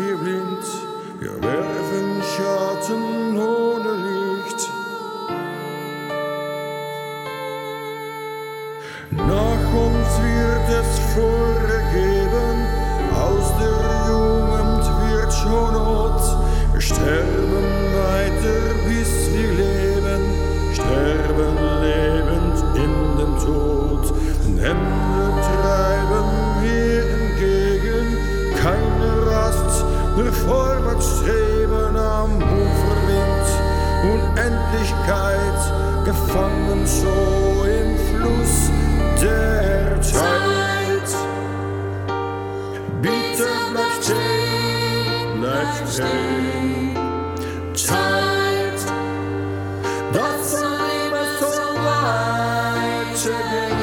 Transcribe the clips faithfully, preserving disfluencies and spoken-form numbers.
wir blind, wir werfen Schatten ohne Licht. Nach uns wird es vorgegeben, aus der Jugend wird schon Not. Wir sterben weiter, bis wir leben, sterben lebend in den Tod. Den Hände treiben wir entgegen, keine Rast, nur vorwärts streben am Uferwind. Unendlichkeit, gefangen so im Fluss der Zeit. Bitte bleib stehen, bleib stehen. Zeit, das Leben so weitergehen.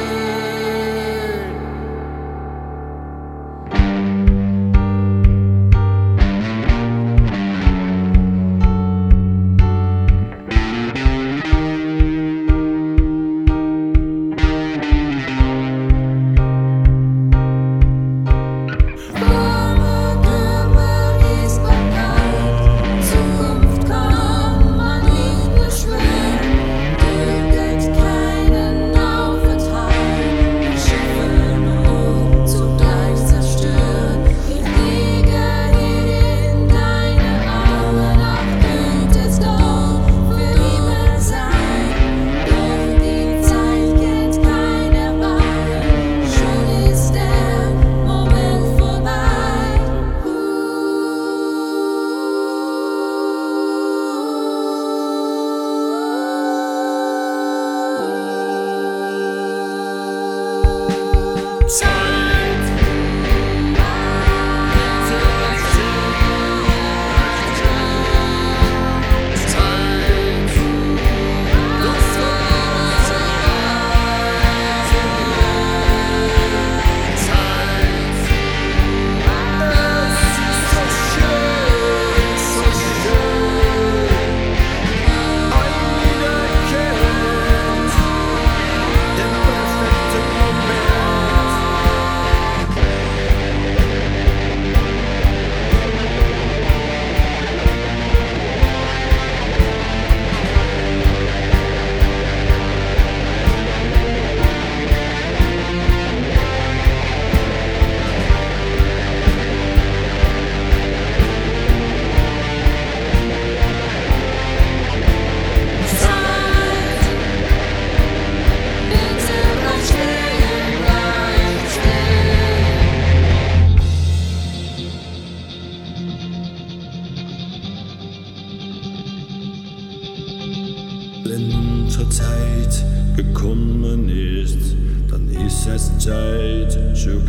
Wenn unsere Zeit gekommen ist, dann ist es Zeit zu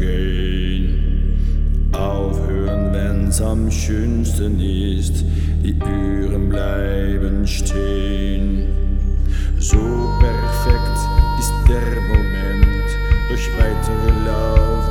gehen. Aufhören, wenn's am schönsten ist, die Uhren bleiben stehen. So perfekt ist der Moment, durch weitere Lauf